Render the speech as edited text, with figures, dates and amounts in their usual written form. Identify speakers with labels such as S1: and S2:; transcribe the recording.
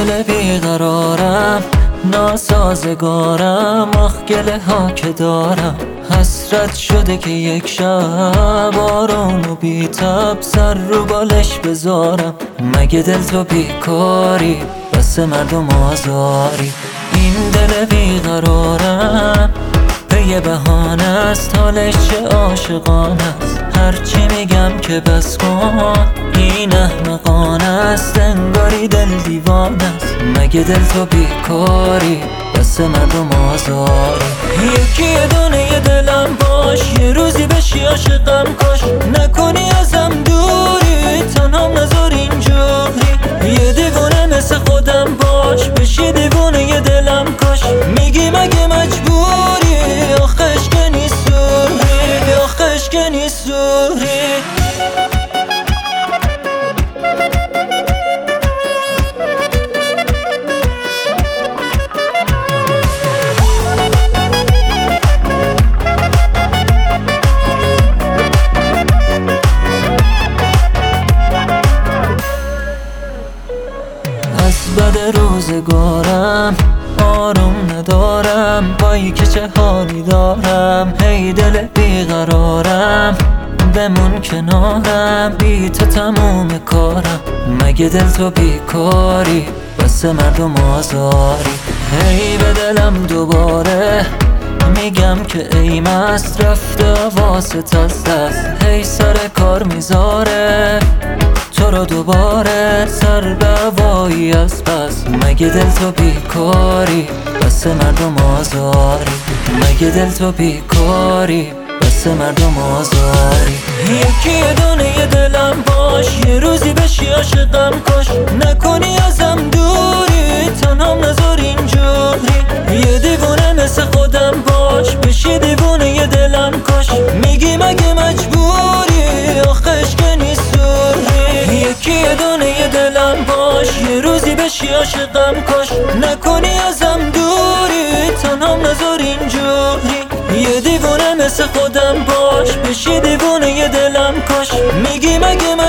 S1: دل بیقرارم، ناسازگارم، آخ گله ها که دارم. حسرت شده که یک شب آروم و بی تب سر رو بالش بذارم. مگه دل تو بیکاری، بس مردم آزاری. این دل بیقرارم یه بهانه است، حالش چه عاشقانه است. هرچی میگم که بس کن، این احمقانه است، انگاری دل دیوانه است. مگه دل تو بیکاری، بس مردم آزاری. یکی دونه دلم باش، یه روزی بشی عاشقم کاش. نکنی ازم دوری، تنهام نذار اینجوری. یه دیوونه مثل خودم باش، بشی دیوونه دلم کاش. میگی مگه مجبوری، آخش که نیسوری، آخش که نیسوری. از بد روزگارم آروم ندارم، وای که چه حالی دارم. هی دل بیقرارم، بمون کنارم، بی تو تموم کارم. مگه دل تو بیکاری، بس مردم آزاری. هی به دلم دوباره میگم که ای مست، رفته واسط از دست. هی سر کار میذاره تو رو دوباره، سر به هوایی از پس. مگه دل تو بیکاری، بس مردم آزاری. مگه دل تو بیکاری، بس مردم آزاری. یکی دونه دلم باش، یه روزی بشی عاشقم کاش. نکنی ازم دوری، تنهام نذار اینجوری. یه دیوونه مثل خودم باش، بشی دیوونه دلم کاش. میگی مگه مجبوری، آخش که نیسوری. یکی دونه دلم باش، یه روزی بشی عاشقم کاش. نکنی ازم دوری، تنهام نذار اینجوری. یه دیوونه مثل خودم باش، بشی دیوونه دلم کاش. میگی مگه